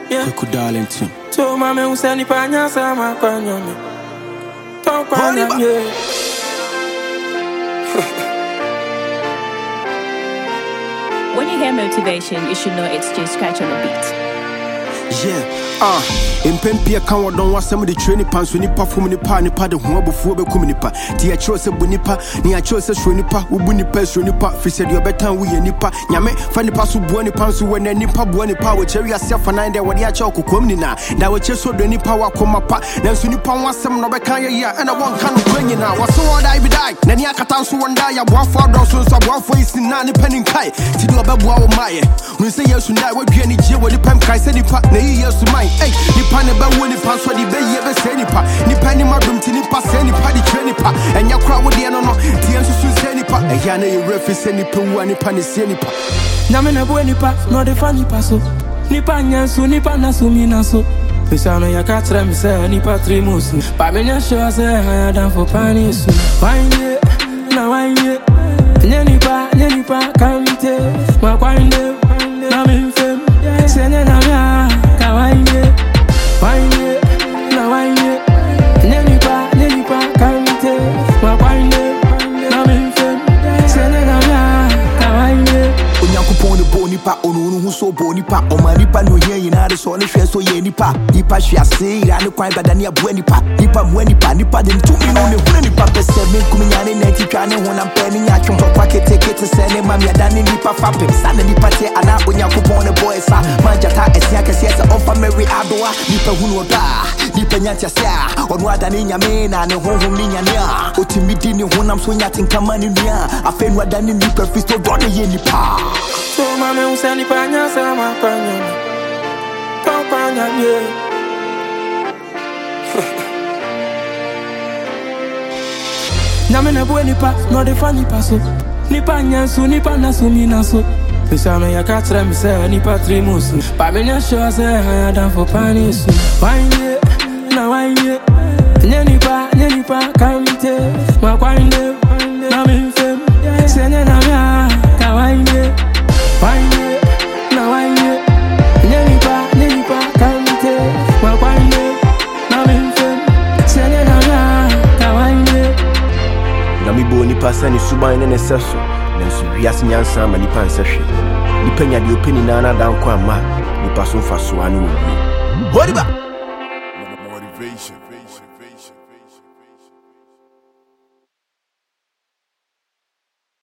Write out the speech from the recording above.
Yeah. Kuku darling too. So mama usani panya sama kwanya me. Kwanya yeah. When you hear motivation, you should know it's just scratch on the beat. Yeah, impempia can what don't want some of the training pants when you perform the party part of one before the communipa. Tia chose a bunipa, near chose a shunipa, ubunipa, shunipa, fi said your better we a nipa. Yame, funny pass who buoni pants when a nipa buoni power, cherry yourself and I there what ya choco comnina. That was just so the nipa come up, then sunipa wants some Nobekaya, and I want kind of bring you now. What's so what I be die? Then Yakatan so one die, I walk for those who are one face in 9 penny kai. To do a babu my. When say yes, you what you any jail with the pump kai said nipa, years to mine. Hey, nipa never win the pass for the bay ever say nipa. Nipa ni my room to nipa say nipa the train nipa. And your crowd with the no, the answer to say nipa. And yana you reference nipa one nipa ni say nipa. Namena boy nipa, no the funny paso. Nipa nyansu, nipa nasu minaso. Pisano ya katra mi say nipa 3 months. Pa me nya show say I done for panisu. Wine ye, na wine ye. Nyanipa, kamite. Ma wine na me fem. Sene na me kawaii. Wine na wine. Nyanipa, kamite. Ma wine na me fem. Sene na me kawaii. Onyankopon de bonipa onu hu so bonipa o manipa no yen yina de so ne hwe so ye nipa nipa hwe ase ira ne kwan bada ne abo nipa nipa mo nipa de ntumi no ne hu nipa pese me kuminya ne nati twa ne ho na mpa ne nya twon kwa kete se ne mam ya da ne nipa fa pem sa ne nipa te ana onyankopon ne boy sa manjata esia kese se ofa mary adoa nipa hu no da nipa nya tia sia onu ada ne nya me na ne honhom ne nya ne a otimidi ne honam so nya tenkama ne nua afenu ada ne nipa fisto do ne ye nipa. So mama usani panya sama kwanya me. Kwanya yeah. Namena boy nipa, no the funny paso. Nipa nyansu, nipa nasu minaso. Pisano ya katra mi say nipa 3 months. Pa me nya show say I done for panisu. Wine ye, na wine ye. Nyanipa, kamite. Ma wine na me fem. Sene na me kawaii. Wine na wine. Nyanipa, kamite. Ma wine na me fem. Sene na me kawaii. Na mi bo nipa sani suban ne seso. Nanso wiase nyansa ma nipa nsehwe. Nipa nya de openi na dan kwa ma nipa so fa so anu obi. Hodiba